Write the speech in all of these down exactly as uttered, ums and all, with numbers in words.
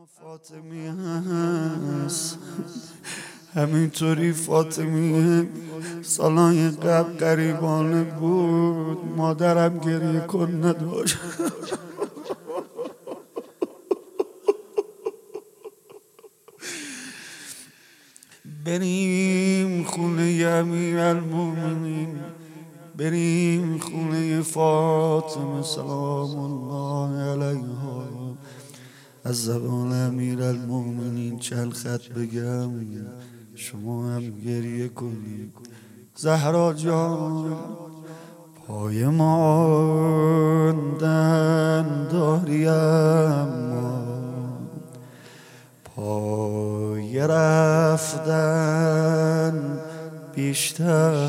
فاطمی هست همینطوری فاطمیه سالهای قبل قریبانه بود مادرم گریه کن نداشت بریم خونه امیرالمومنین بریم خونه فاطمه سلام الله علیها از زبان امیرالمومنین چند خط بگم شما هم گریه کنید. زهرا جان پای ماندن داری اما پای رفتن بیشتر.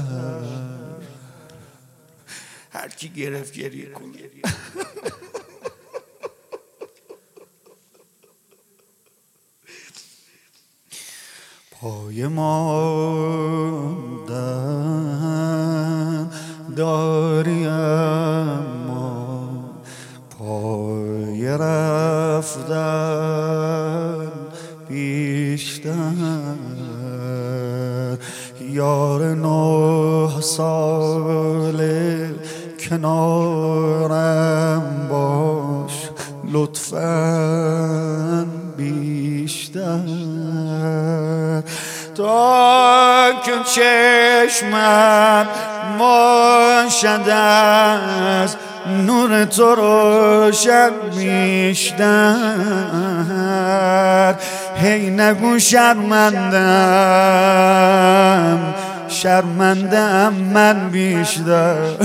هر کی گرفت گریه کن. پای ماندن داری اما پای رفتن بیشتر. یار نه ساله کنارم باش لطفاً بیشتر. تا که چشمم باشد از نور تو روشن بیشتر. هی نگو شرمندم شرمندم من بیشتر.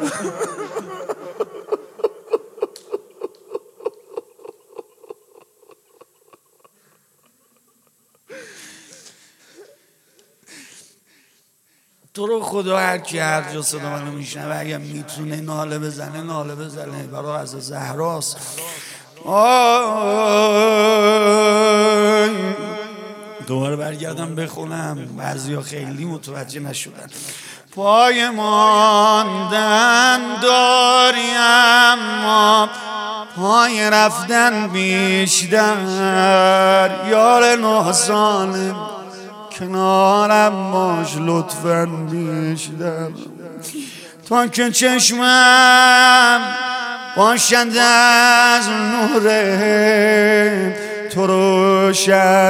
تو رو خدا هر کی هر جا صدا منو میشنوه اگه میتونه ناله بزنه ناله بزنه برای از زهراست. دوباره برگردم بخونم بعضیا خیلی متوجه نشدن. پای ماندن داری اما پای رفتن بیشتر. یار نه ساله کنارم باش لطفاً بیشتر. تا که چشمم باشد از نور تو روشن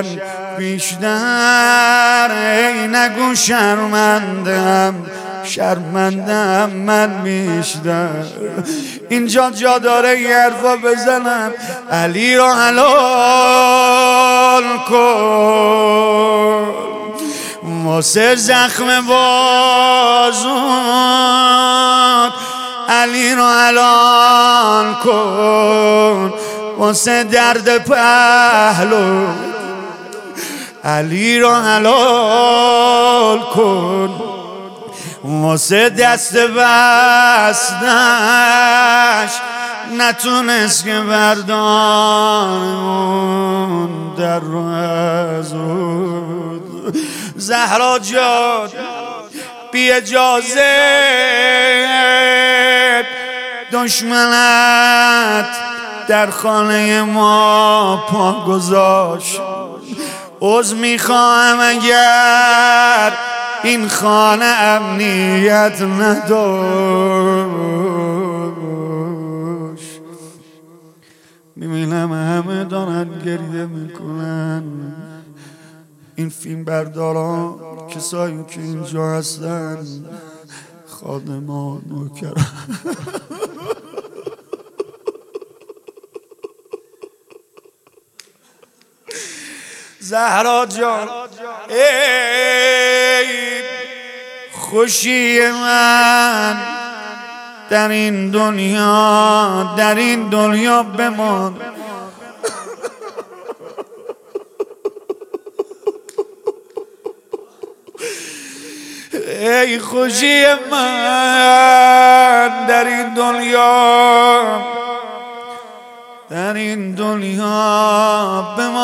بیشتر. ای نگو شرمندم شرمندم من بیشتر. اینجا جا داره یه حرفا بزنم. علی رو حلال کن واسه زخم بازون. علی رو حلال کن واسه درد پهلو. علی رو حلال کن واسه دست بستش نتونست که بردارمون در رو از رود. زهرا جان بی اجازه دشمنت در خانه ما پا گذاشت. عذر میخواهم اگر این خانه امنیت نداشت. میبینم همه دارن گریه میکنن. این فیلم برداران کسایی که اینجا هستن خادمان نوکران. زهرا جان ای خوشی من در این دنیا در این دنیا بمان. ای خوشی من در این دنیا در این دنیا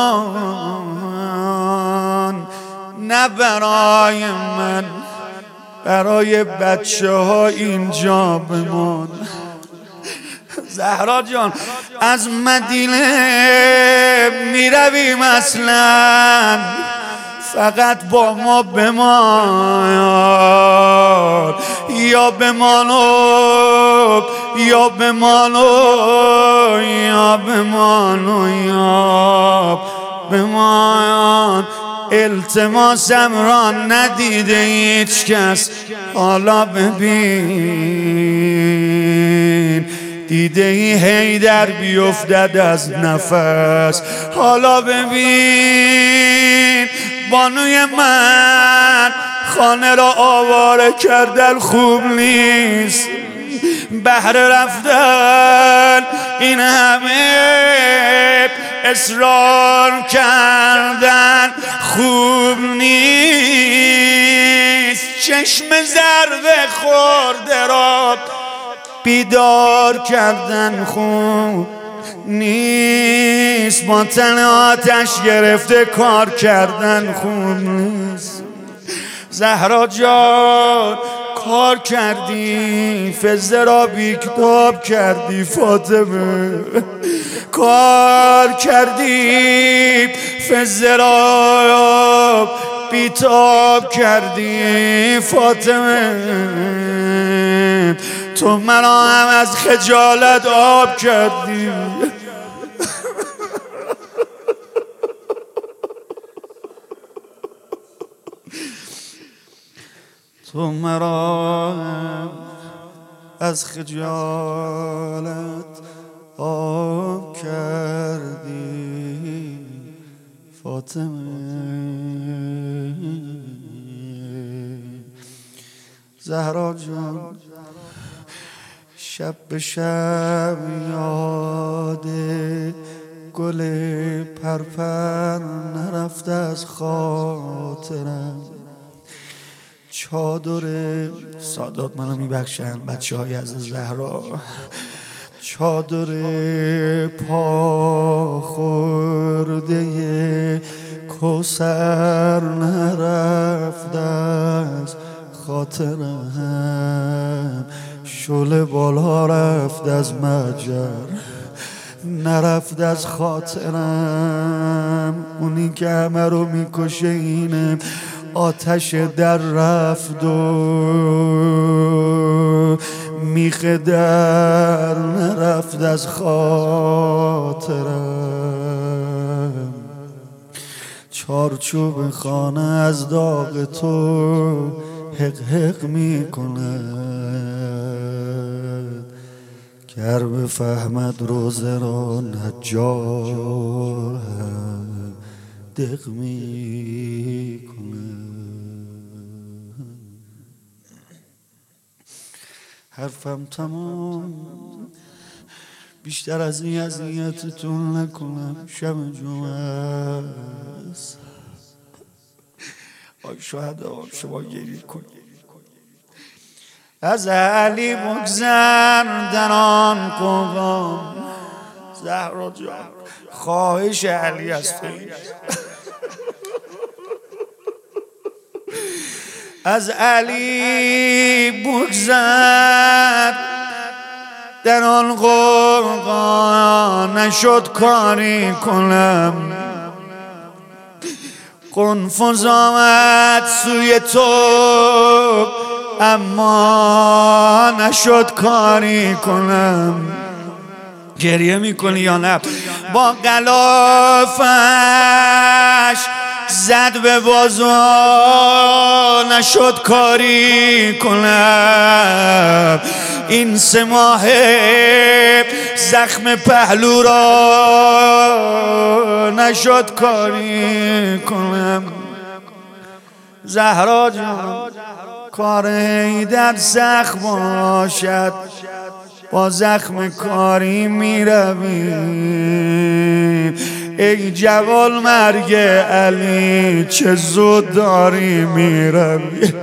بمان. نه برای من برای بچه ها اینجا بمان. زهرا جان از مدینه میره میرویم اصلا فقط با ما بمان یا بمانو یا بمانو یا بمانو یا بمان التماسم را ندیده هیچ کس حالا ببین دیده ای حیدر بیفتد از نفس حالا ببین بانوی من خانه را آواره کردن خوب نیست بهر رفتن این همه اصرار کردن خوب نیست چشم زرد خورده را بیدار کردن خوب نیست با تن آتش گرفته کار کردن خوب نیست زهرا جان کار کردی فزه را بیکتاب کردی فاطمه کار کردی فزه را بیتاب کردی فاطمه تو مرا هم از خجالت آب کردی تو مرا از خجالت آب کردی فاطمه زهرا جان شب به شب یاد گل پرپر نرفته از خاطرم چادر سادات منو میبخشن بچه های از زهرا چادر پا خورده کوثر نرفته از خاطرم شعله بالا رفت از مجر نرفت از خاطرم اونی که همه رو میکشه اینه آتش در رفت و میخه در نرفت از خاطرم چارچوب خانه از داغ تو حق حق میکند گر بفهمد روزه را نجار دق میکند حرفم تمام بیشتر از این اذیتتون نکنم شب جمعه است آی شهدا شما گریه کنید از علی بگذر در آن قوم زهرا جان خواهش علی است از علی بگذر در آن قوقا نشد کاری کنم قنفذ آمد سوی تو اما نشد کاری کنم گریه میکنی یا نه با غلافش زد به بازو نشد کاری کنم این سه ماه زخم پهلو را نشد کاری کنم زهرا جان کار در زخم باشد با زخم کاری میرویم ای جوال مرگ علی چه زود داری میروی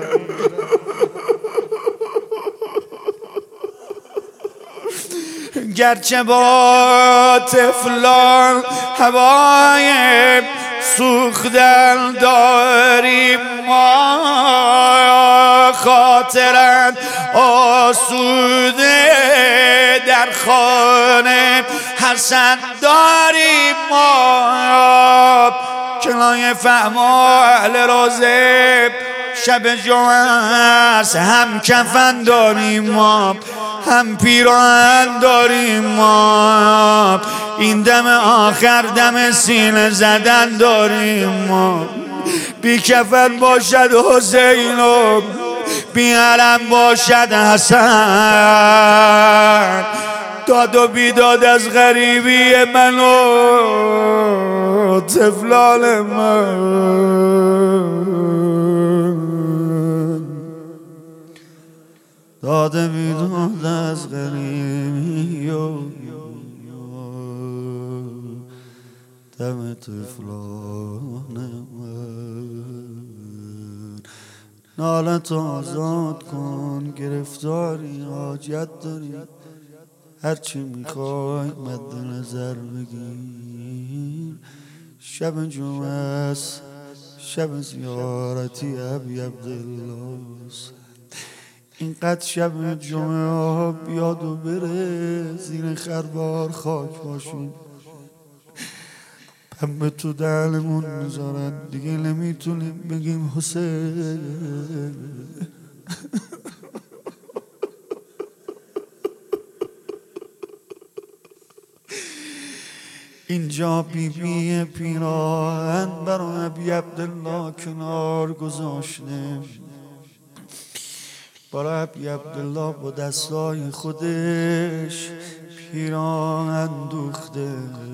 گرچه با طفلان هوای سوختن داریم ما خاطرت آسوده در خانه حسن داریم ما بالای فهما اهل روزه شب جمعه است، هم کفن داریم ما هم پیراهن داریم ما، این دم آخر دم سینه زدن داریم ما. بی کفن باشد حسین و بی علم باشد حسن، داد و بیداد از غریبی من و طفلان من، داد بیداد از غریبی و دم طفلان من. نالت آزاد کن، گرفتاری حاجت داری، هرچی میخوای مد نظر بگیر. شب جمعه است، شب زیارتی ابی عبدالله، اینقدر شب جمعه ها بیاد و بره زیر خربار خاک باشیم، پنبه تو دهنمون میذارن دیگه نمیتونیم بگیم حسین. اینجا بی بی پیراهن برای ابی عبدالله کنار گذاشته، برای ابی عبدالله با دستای خودش پیراهن دوخته،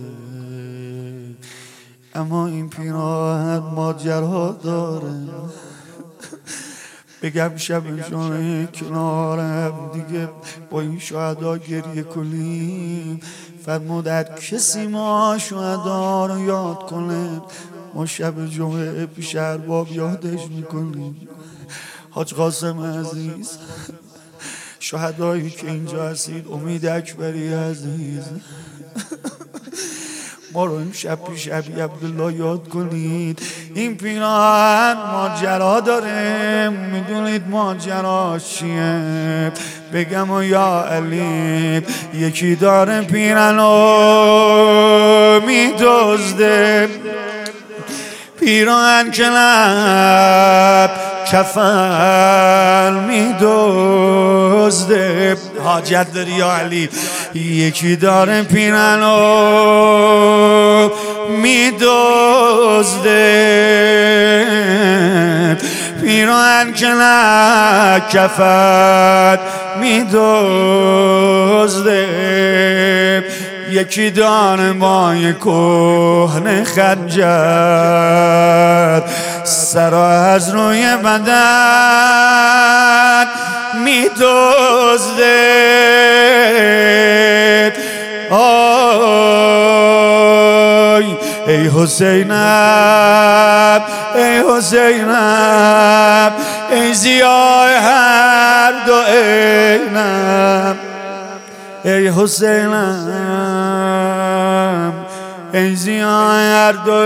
اما این پیراهن ماجرا داره. بگم شب جمعه کنار هم دیگه با این شهدا گریه کنیم، فرمودد کسی ما شهدا رو یاد کنه، ما شب جمعه پیش ارباب یادش میکنیم. حاج قاسم عزیز، شهدایی که اینجا هستید، امید اکبری عزیز، ما رو این شب پیش ابی عبدالله یاد کنید. این پیراهن ماجرا داره، میدونید ماجرا چیه؟ بگم و یا علی، یکی داره پیرنو میدزده، پیراهن کنب کفن میدزده. حاجت داری یا علی، یکی داره پیرنو میدزده، پیراهن کنب کفن میدزده. یکی داره با یک کهنه خنجر سرا از روی بدن میدزده. آی ای حسینم، ای حسینم، ای ضیای هر دو عینم، ای حسینم، ای ضیای هر دو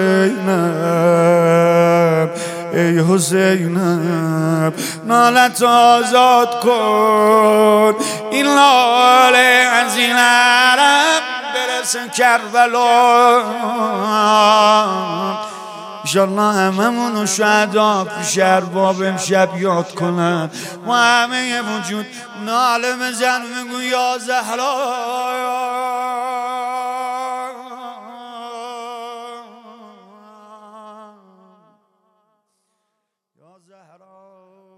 عینم، ای حسینم. نالت آزاد کن، این لاله از این عرب برسه کربلا. انشالله هممونو شهدا پیش ارباب امشب یاد کنن، و همه وجود ناله بزن بگو یا زهرا، یا زهرا.